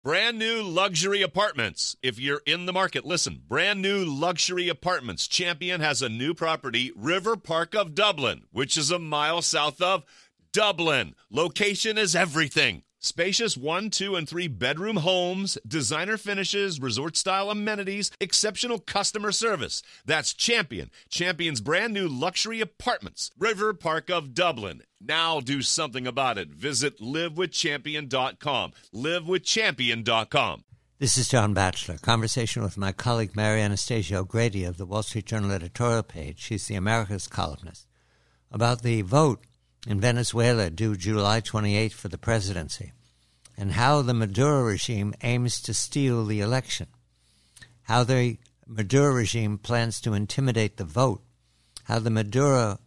Brand new luxury apartments. If you're in the market, listen. Brand new luxury apartments. Champion has a new property, River Park of Dublin, which is a mile south of Dublin. Location is everything. Spacious 1, 2, and 3 bedroom homes, designer finishes, resort-style amenities, exceptional customer service. That's Champion. Champion's brand new luxury apartments, River Park of Dublin. Now do something about it. Visit livewithchampion.com. livewithchampion.com. This is John Batchelor. Conversation with my colleague Mary Anastasia O'Grady of the Wall Street Journal editorial page. She's the Americas columnist. About the vote in Venezuela due July 28th for the presidency, and how the Maduro regime aims to steal the election, how the Maduro regime plans to intimidate the vote, how the Maduro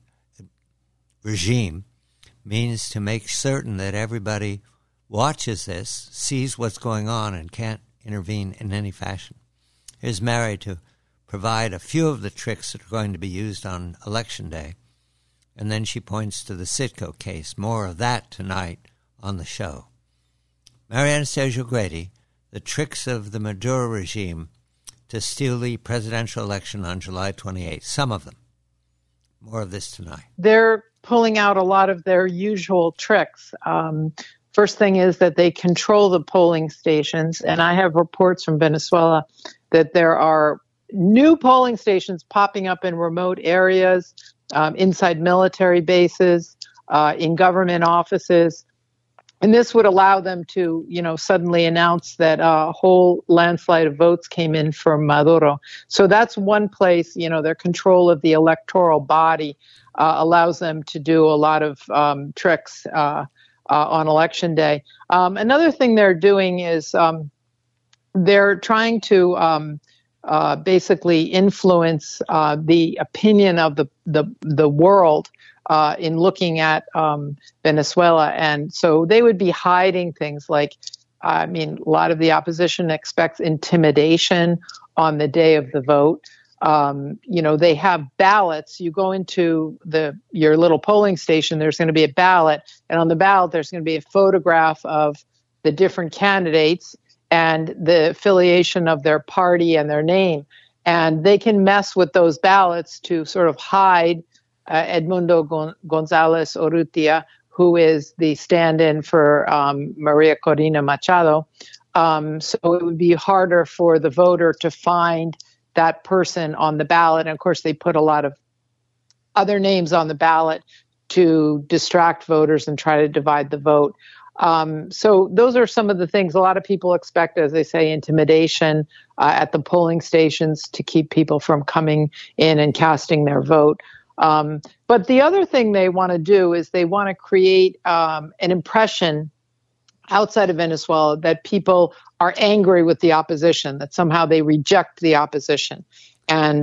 regime means to make certain that everybody watches this, sees what's going on, and can't intervene in any fashion. Here's Mary to provide a few of the tricks that are going to be used on Election Day. And then she points to the Citgo case. More of that tonight on the show. Mary Anastasia O'Grady, the tricks of the Maduro regime to steal the presidential election on July 28th. Some of them. More of this tonight. They're pulling out a lot of their usual tricks. First thing is that they control the polling stations. And I have reports from Venezuela that there are new polling stations popping up in remote areas, inside military bases, in government offices. And this would allow them to, suddenly announce that a whole landslide of votes came in for Maduro. So that's one place, their control of the electoral body allows them to do a lot of tricks on Election Day. Another thing they're doing is they're trying to basically influence the opinion of the world in looking at Venezuela. And so they would be hiding things like, a lot of the opposition expects intimidation on the day of the vote. They have ballots. You go into your little polling station, there's going to be a ballot. And on the ballot, there's going to be a photograph of the different candidates and the affiliation of their party and their name. And they can mess with those ballots to sort of hide Edmundo Gonzalez Urrutia, who is the stand-in for Maria Corina Machado. So it would be harder for the voter to find that person on the ballot. And of course, they put a lot of other names on the ballot to distract voters and try to divide the vote. So those are some of the things a lot of people expect, as they say, intimidation at the polling stations to keep people from coming in and casting their vote. But the other thing they want to do is they want to create an impression outside of Venezuela that people are angry with the opposition, that somehow they reject the opposition. And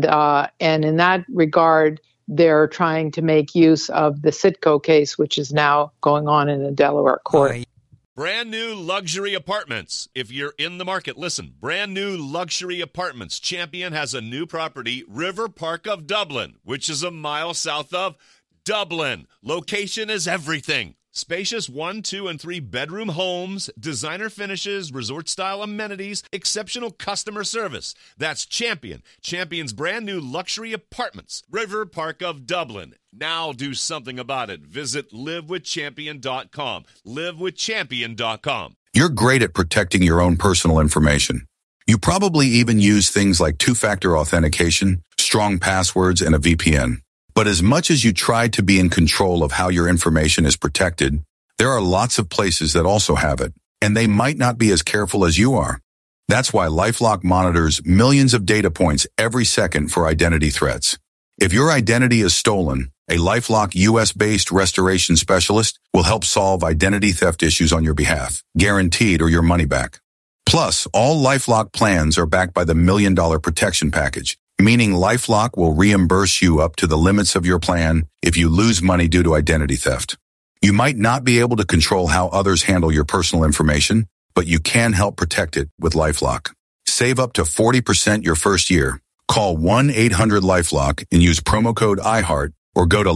in that regard, they're trying to make use of the Citgo case, which is now going on in a Delaware court. Brand new luxury apartments. If you're in the market, listen. Brand new luxury apartments. Champion has a new property, River Park of Dublin, which is a mile south of Dublin. Location is everything. Spacious 1, 2, and 3 bedroom homes, designer finishes, resort-style amenities, exceptional customer service. That's Champion. Champion's brand new luxury apartments, River Park of Dublin. Now do something about it. Visit livewithchampion.com. livewithchampion.com. You're great at protecting your own personal information. You probably even use things like two-factor authentication, strong passwords, and a VPN. But as much as you try to be in control of how your information is protected, there are lots of places that also have it, and they might not be as careful as you are. That's why LifeLock monitors millions of data points every second for identity threats. If your identity is stolen, a LifeLock US-based restoration specialist will help solve identity theft issues on your behalf, guaranteed or your money back. Plus, all LifeLock plans are backed by the $1 Million Protection Package, meaning LifeLock will reimburse you up to the limits of your plan if you lose money due to identity theft. You might not be able to control how others handle your personal information, but you can help protect it with LifeLock. Save up to 40% your first year. Call 1-800-LifeLock and use promo code iHeart or go to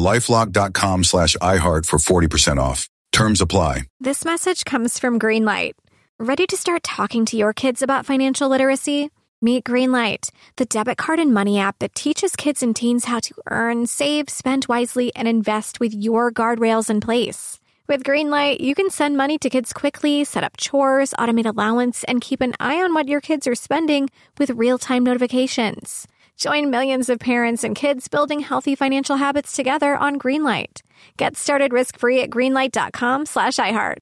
LifeLock.com/iHeart for 40% off. Terms apply. This message comes from Greenlight. Ready to start talking to your kids about financial literacy? Meet Greenlight, the debit card and money app that teaches kids and teens how to earn, save, spend wisely, and invest with your guardrails in place. With Greenlight, you can send money to kids quickly, set up chores, automate allowance, and keep an eye on what your kids are spending with real-time notifications. Join millions of parents and kids building healthy financial habits together on Greenlight. Get started risk-free at greenlight.com/iHeart.